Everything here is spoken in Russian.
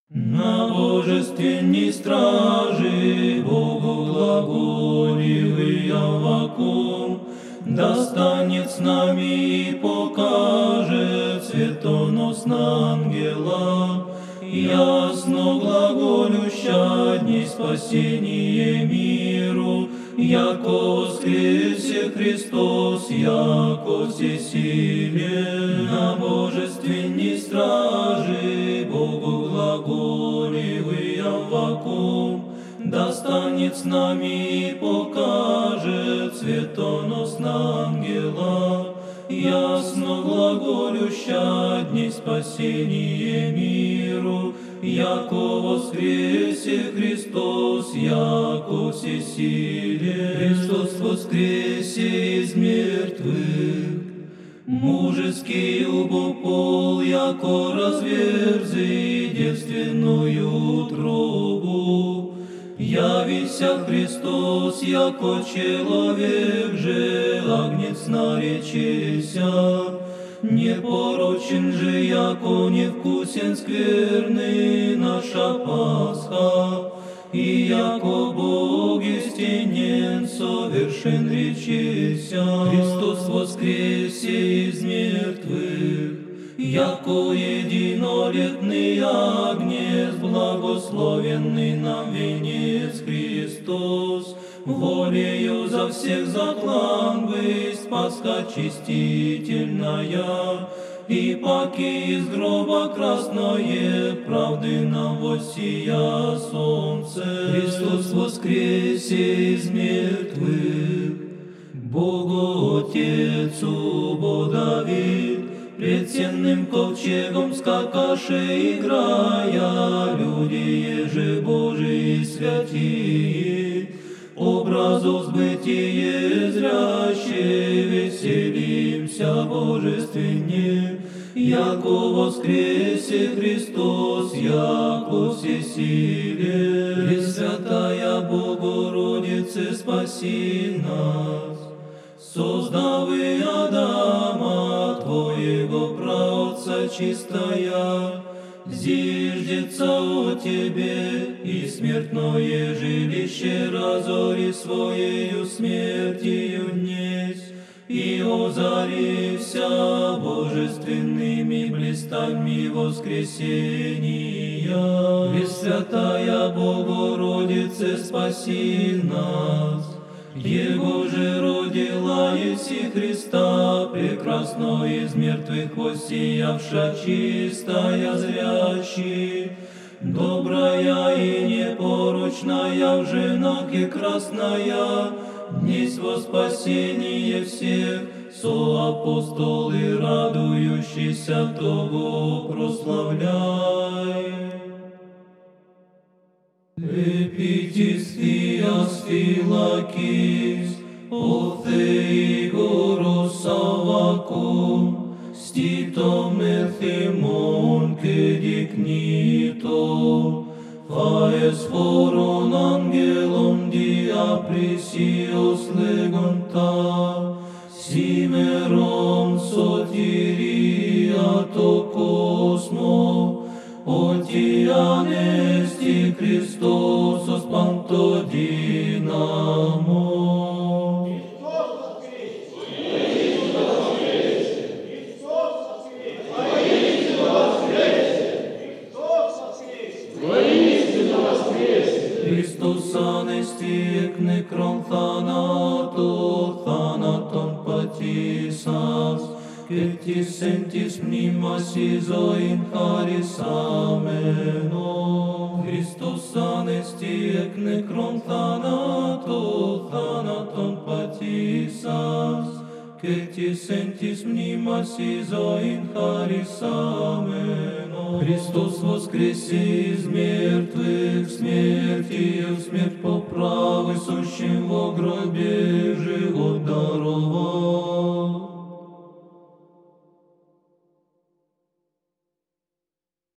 На божественней страже Богу глаголивый Аввакум достанет с нами и покажет светоносна ангела, ясно глаголюща дни спасения миру, яко воскресе Христос, яко всесилен. На божественней страже Богу глаголивый Аввакум достанет с нами и покажет светоносна ангела, ясно глаголюща дни спасения миру, яко воскресе Христос, яко всесилен. Христос воскресе из мертвых, мужеский убопол, яко разверзи девственную утробу. Явися Христос, яко человек же, агнец наречеся, непорочен же, яко невкусен скверны наша Пасха, и яко Бог истинен, совершен речеся. Христос воскресе из мертвых, яко единолетный агнец, благословенный нам венец Христос, волею за всех заклан бысть Пасха чистительная, и паки из гроба красное правды нам воссия солнце. Христос воскресе из мертвых, Богу Отецу Бо Давид, пред сенным ковчегом скакаше играя, люди еже Божии святые, образу сбытие зряще, веселимся божественне, яко воскресе Христос, яко всесилен. Пресвятая Богородице, спаси нас, создавы Адама, Твоего праотца чистая, зиждется о Тебе, и смертное жилище разори своею смертью несть, и озарися божественными блистами воскресения. Пресвятая Богородице, спаси нас, Его же родила Еси Христа, прекрасно из мертвых воссиявша, чистая зрящий, добрая и непорочная в женах и красная, днесь во спасение всех, соапостолы, радующийся того прославляй. Епитис Фиас Филакис, о Θεηγόρος Авβακούμ, στήτων εθιμών και δεικνύτω, αεσφόρων αγγέλων διαπρίσιος λέγοντα, σήμερον σωτηρία το κόσμο, ότι ανέστη Χριστός ως παντοδύναμος. Χριστός ανέστη εκ νεκρών θάνατο, θάνατον πατήσας, και της εν της μνήμας εις ζωήν χαρισάμενο. Χριστός ανέστη εκ νεκρών θάνατο, θάνατον πατήσας, και της εν της μνήμας εις ζωήν χαρισάμενο. Χριστός воскресе из мертвых, смертью смерть поправы, сущим во гробе живот дай.